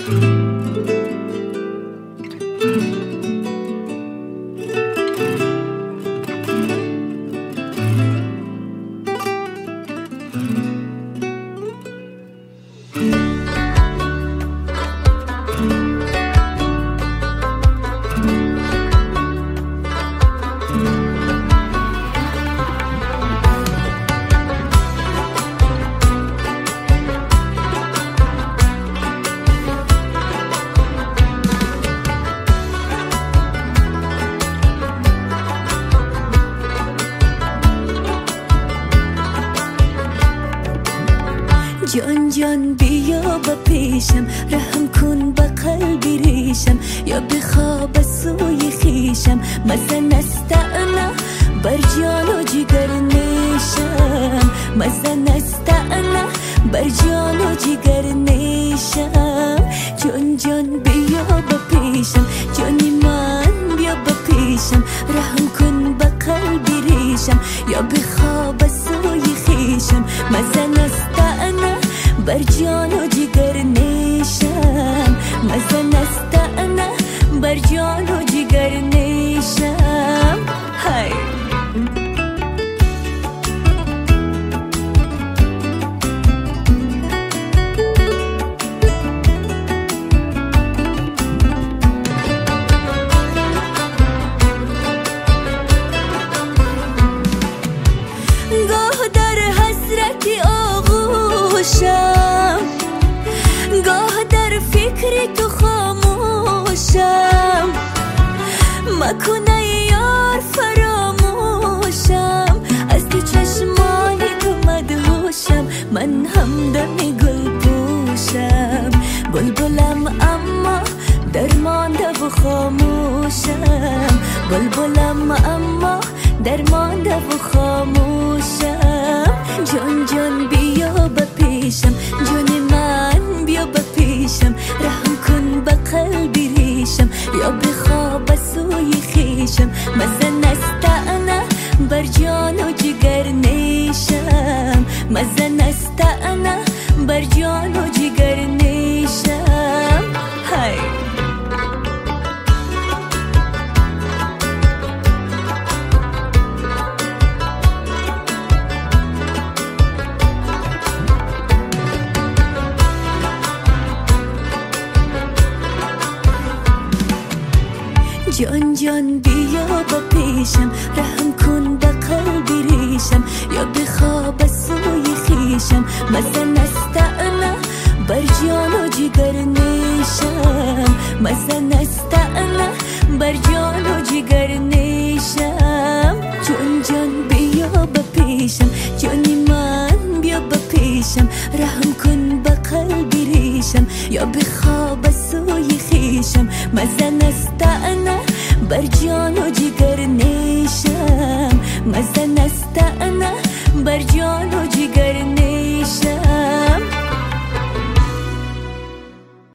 جان جان بیا با پیشم، رحم کن با قلبی ریشم، یا بخواب سوی خیشم. مزن استعنا بر جان و جگر نیشم، مزن استعنا بر جان و جگر نیشم. جان جان بیا با پیشم، جانی من بیا با پیشم، رحم کن با قلبی ریشم، یا بخواب سوی خیشم. مزن استعنا بر جان و جگر نیشم، مزن استعنا بر جان و جگر نیشم. های گاه در حسرتی آغوشم، گاه در فکر تو خاموشم. مکن ای یار فراموشم، از تو چشمانی تو مدهوشم. من همدم گل پوشم، بلبلم اما درمانده و خاموشم. بلبلم اما درمانده و خاموشم. جان جان بیا با پیشم، جان من بیا با پیشم، رحم کن با قلبی ریشم، یا بخواب سوی خیشم. مزن استعنا بر جان و جگر نیشم، مزن استعنا بر جان و جگر نیشم. های جان جان بیا با پیشم، رحم کن با قلبی ریشم، یا بخواب سوی خیشم. مزن استعنا بر جان و جگر نیشم، مزن استعنا بر جان و جگر نیشم. جان جان بیا با پیشم، جانی من بیا با پیشم، رحم کن با قلبی ریشم، یا بخواب سوی خیشم. مزن استعنا بر جان و جگر نیشم، مزن استعنا بر جان و جگر نیشم.